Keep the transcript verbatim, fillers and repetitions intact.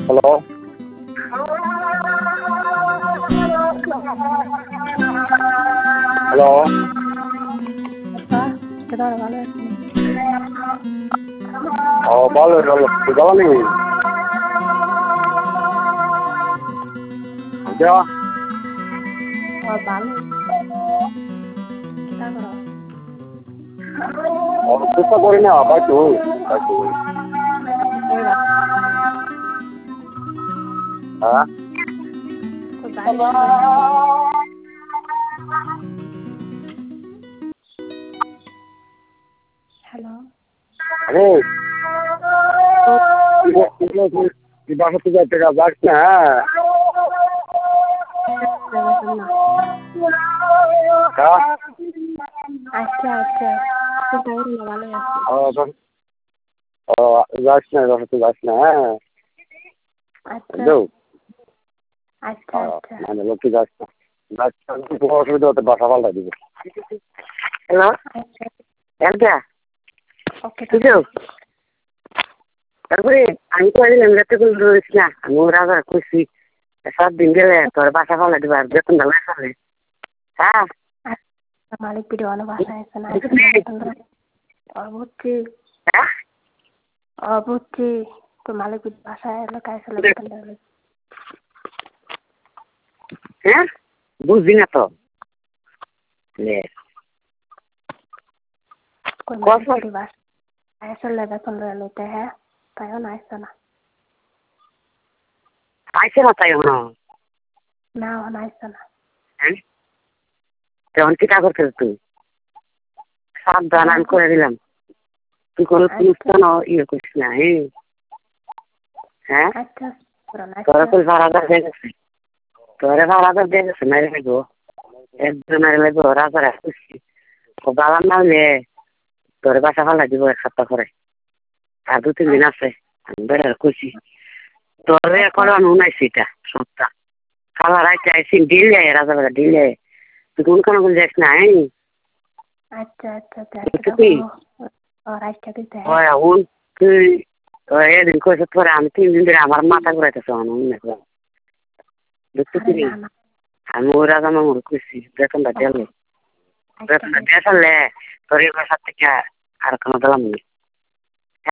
hello hello ও বলো বলো জ্বালানি দেওয়া চেষ্টা করি না পাইতো পাইতো হ্যাঁ হ্যালো আরে বাসা থেকে একটা কাজ আসছে না হ্যাঁ আচ্ছা আচ্ছা ভালো আছে ও যাস না বাসা থেকে যাস না হ্যাঁ আচ্ছা আচ্ছা আচ্ছা মানে লোককে যাস না যাস কোনো অসুবিধা হতে বাসা পাল্টা দিবে হ্যালো একটা ওকে তারপরে আমি তো দিলাম যাতে কোনো রয়েছ না আমি ওরা করছি সাত দিন গেলে তোর বাসা পাল্টা দিবে আর বেতন ভালো খাবে হ্যাঁ মালিক পিঠে ভালো বাসায় আছে না বুঝছি বুঝছি তো মালিক পিঠে বাসায় এলো কাজ হ্যাঁ বুঝবি না তো আসলে বেতন লইতে হ্যাঁ তাইও না আসছে না আইসে না তাই হনো না না আসছে না হ্যাঁ তখন কি টা করতে তুই সাবধান আমি করে দিলাম তুই কোনো অনুষ্ঠান ইয়ে করিস না হ্যাঁ আচ্ছা তোরা তুই ভাড়াদার দিয়ে গেছে তোরে ভাড়াদার দিয়ে গেছে মেরে লাগবো একদিন মেরে লাগবো রাজা রাখছি ও বাবার না হলে তোরে বাসা ফালা দিব এক সপ্তাহ করে আর দু তিন দিন আছে আমি বেড়ার খুশি তোরে এখন উনাইছি এটা সপ্তাহ খাবার আইতে আইসি ডিল যায় রাজা বেড়া ডিল যায় তুই কোন কোনো কোন যাস না হ্যাঁ আচ্ছা আচ্ছা তুই এদিন কইস পরে আমি তিন দিন ধরে আমার মাথা ঘুরাইতেছে দেখতে কিনি আমি ওই রাজা মামুর খুশি বেতনটা দিলে বেতনটা দিয়ে ফেললে তোর এই বাসার থেকে আর কোনো দিলাম না